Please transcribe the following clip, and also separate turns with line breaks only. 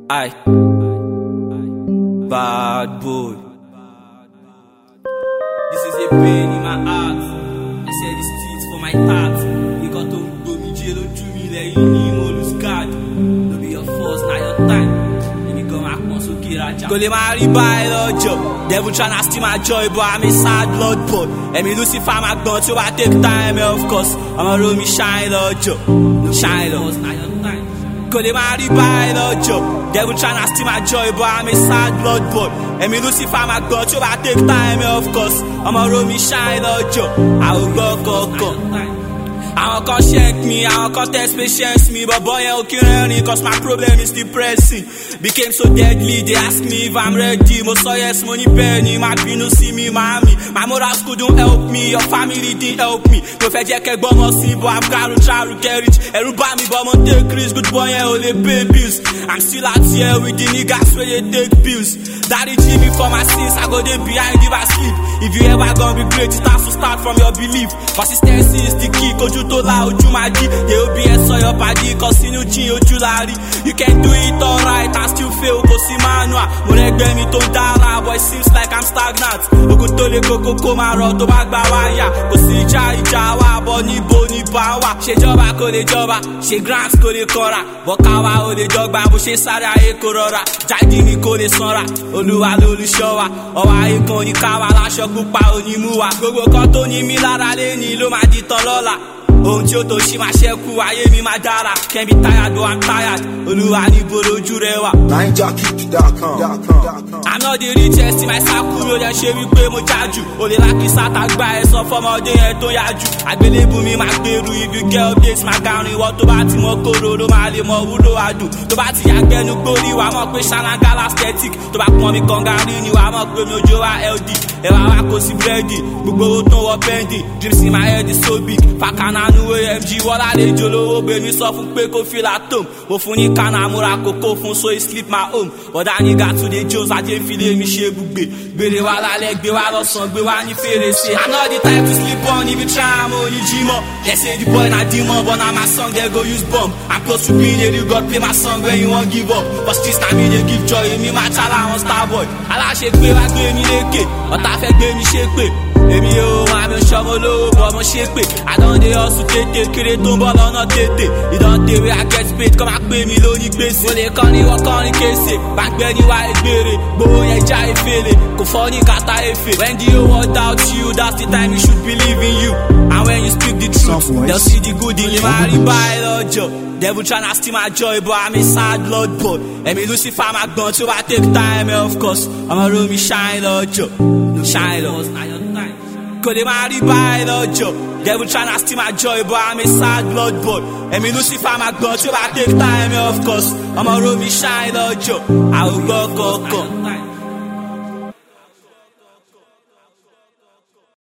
I bad boy. This is a pain in my heart. I said this teeth for my tat. You got to go me jail to me like you need more lose guard. No be your force, now your time. And you come back once you get a job. Go le marry by the job. Devil tryna steal my joy, but I'm a sad blood boy. And me Lucifer my gun, so I take time, of course. I'ma roll me shine the job. Shine the now your time. Cause they marry by the job. Devil tryna steal my joy, but I'm a sad blood boy. And me Lucifer my God, so I take time, of course. I'ma roll me shine the job. I will go. I won't come check me, I won't come test patience me. But boy, I okay running, cause my problem is depressing. Became so deadly, they ask me if I'm ready. Most of yes, money penny, my no see me, mommy. My morals couldn't help me, your family didn't help me. No fed you can't bomb or see, but I'm got to try to get rich. Everybody but I'm take risks, good boy, I only pay bills. I'm still out here with the niggas where they take pills. Daddy treat me for my sins, I go there behind if I sleep. If you ever gonna be great, it has to start from your belief. Consistency is the key, cause you told her ojú máa jí. They will be a soy up a D, cause inú jí ojú láàrí. You can do it alright and still fail, kò sí manual. Mo rẹ́gbẹ́ mi tó dára, but it seems like I'm stagnant. Ogun tó lè kókó kó máa rọ̀ tó bá gbà wáyà. Kò sí ìjà wa, bọ̀ níbo ní bá wà. Ṣé jọba kò lè jọba, ṣé grants kò lè kọ́ra. Bọ̀ káwa ò lè jọgbà, bó ṣe sáré ayé kò rọra. Jáde ni kò lè sanra, Olúwa lolùṣọ́ wa. Ọwọ́ ayé kan ní káwa láṣọ pupa onímú wa. Gbogbo kan tó ní mí lára lẹ́ni ló máa di tán lọ́la. Ohun tí ó tó ṣí máa ṣẹ́kù, ayé mi máa dára. Can't be tired, though I'm tired. Olúwa níbo lójú rẹ wà. I'm not the richest in my circle, ló dẹ̀ ṣe wípé mo jájú. Olè lákìsà tàgbà ẹ̀ sọ fọmọdé yẹn tó yájú. Àgbélébù mi máa gbèrú, if you get updates máa garun. Ìwọ tó bá ti mọ kóró ló máa lè mọ wúlò àdùn. Tó bá ti yàgbẹ́nu gbórí, wàá mọ̀ pé ṣáláńgálà aesthetic. Tó bá pọn mi kọ̀ǹgàrí ni wàá mọ̀ pé mi ò jó wa LD. Ẹ̀wà wa kò sí búrẹ́dì, gbogbo owó tó wọ bẹ́ndì. Dreams in my head is so big, fàkànà AMG wọ́lá lè jolówó bèmí sọ fún pé kó feel at home. Mo fún ní kánà múra kókó fún so he sleep my home. Ọ̀dà nígbà tún dé Jones ajé fìlé mi ṣe gbùgbé. Gbèrè wa lálẹ́ gbé wa lọ́sàn gbé wa ní fèrèsé. I'm not the type to sleep on if you try mo ní jímọ̀. They say the boy na demon but na my song they go use bomb. I'm close to being a real God, play my song when you wan give up. But streets na me dey give joy, èmi máa chala on Starboy. Aláṣẹ gbé wa gbé mi lékè, ọ̀tá fẹ́ gbé mi ṣépè. Èmi yóò máa mi ṣọmọ lówó bọ̀ mo ṣépè. I don dey hustle tètè kéré tó ń bọ̀ lọ́nà tètè. Ìdánté wey I get paid kọ́ máa pè mí lóní gbèsè. Mo lè kọrin wọ́n kọrin kése, gbàgbẹ́ ní wa egbèrè. Gbowó yẹn já efele, kò fọ́ ní kàtà efe. When the whole world doubt you, that's the time you should believe in you. And when you speak the truth, they'll see the good in you. Marry by lọ́jọ́. Devil tryna steal my joy, but I'm a sad blood boy. And me Lucifer my gun, so I take time, of course. I'ma roll me shine lọ́jọ́. Shine lọ́jọ́. Cause they marry by the job. Devil tryna steal my joy, but I'm a sad blood boy. And me Lucifer my God, so I take time, of course. I'ma roll me shine the job. I will go.